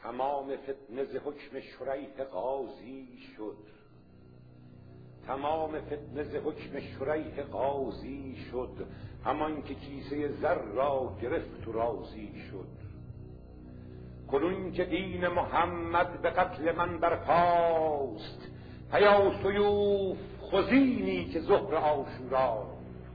تمام فتنه ز حکم شریح قاضی شد، تمام فتنه ز حکم شریح قاضی شد، همان که کیسه زر را گرفت و راضی شد. کنون که دین محمد به قتل من برپاست، پیا سیوف خزینی که ظهر عاشورا.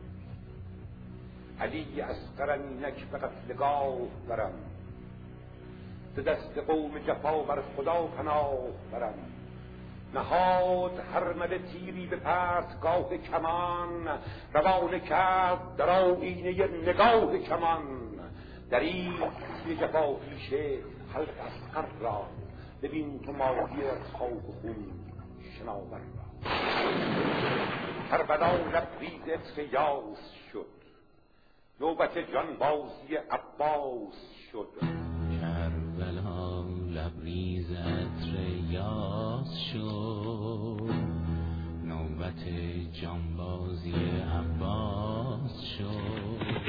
علی اصغرم اینک به قتلگاه برم، ز دست قوم جفا بر خدا پناه برم. نهاد هرمد تیری به پرتگاه کمان، روانه کرد در آیینه نگاه کمان. دریغ سوی جفا پیشه حلق اصغر را، ببین تو ماهی خواب و خون شناور را. کربلا لبریز عطر یاس شد، نوبت جانبازی عباس شد. کربلا لبریز عطر یاس شد، نوبت جانبازی عباس شد.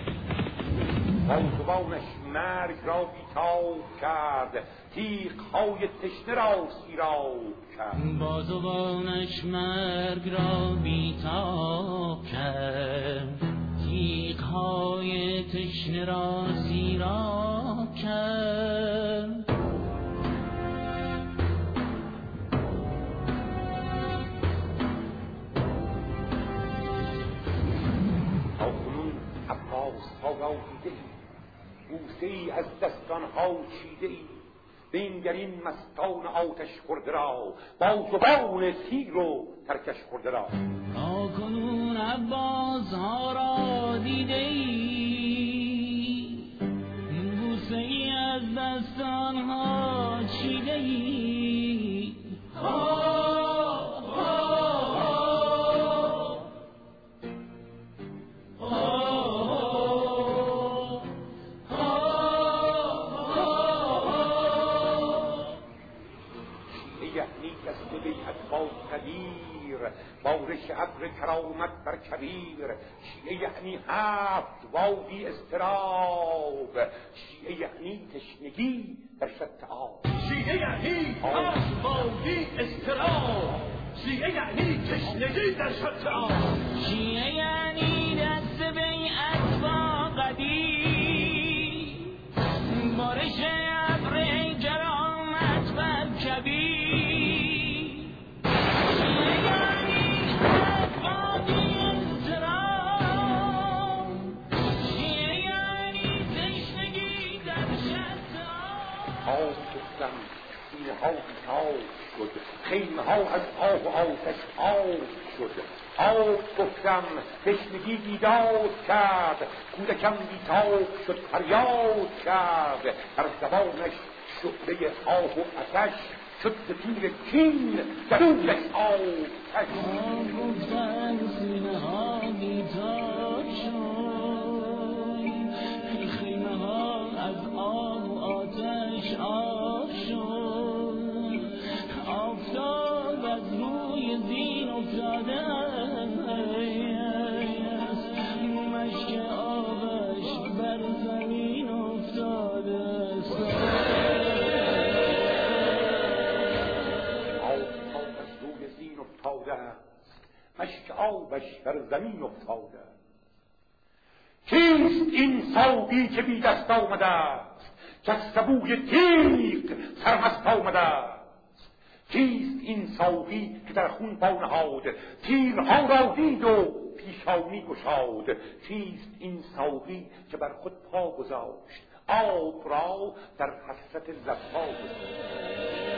بازوانش مرگ را بیتاب کرد، تیغ‌های تشنه را سیراب کرد. بازوانش مرگ را بیتاب کرد، تیغ‌های تشنه را سیراب کرد. ها را دیده ای، بوسه ای از دستانها چیده ای. بنگرین مستان آتش خورده را، با زبان تیر و ترکش خورده را. تا کنون عباس ها را دیده ای، بوسه ای از دستانها چیده ای. بارش ابر کرامت بر کبیر. شیعه یعنی هفت وادی اضطراب، شیعه یعنی تشنگی در شط آب. شیعه یعنی هفت وادی اضطراب، شیعه یعنی تشنگی در شط آب. شیعه یعنی دست بیعت با قدیر، بارش ابر کرامت بر کبیر. ها بیتاب شد، خیمه ها از آب و آتش آب شد. آب گفتم تشنگی بیداد کرد، کودکم بیتاب شد فریاد کرد. در زبانش شعله آب و آتش شد تیر کین درونش آتش. گفتم سینه ها بیتاب شد، خیمه ها از آب و آتش آب شد. آفتاب از روی زین افتاده است، مشک آبش بر زمین افتاده است. آفتاب از روی زین افتاده است، مشک آبش بر زمین افتاده است. کیست این ساقی که بی دست آمده است، که از سبوی تیغ سرمست آمده است؟ کیست این ساقی که در خون پا نهاد، تیرها را دید و پیشانی گشاد؟ کیست این ساقی که بر خود پا گذاشت، آب را در حسرت لبها گذاشت؟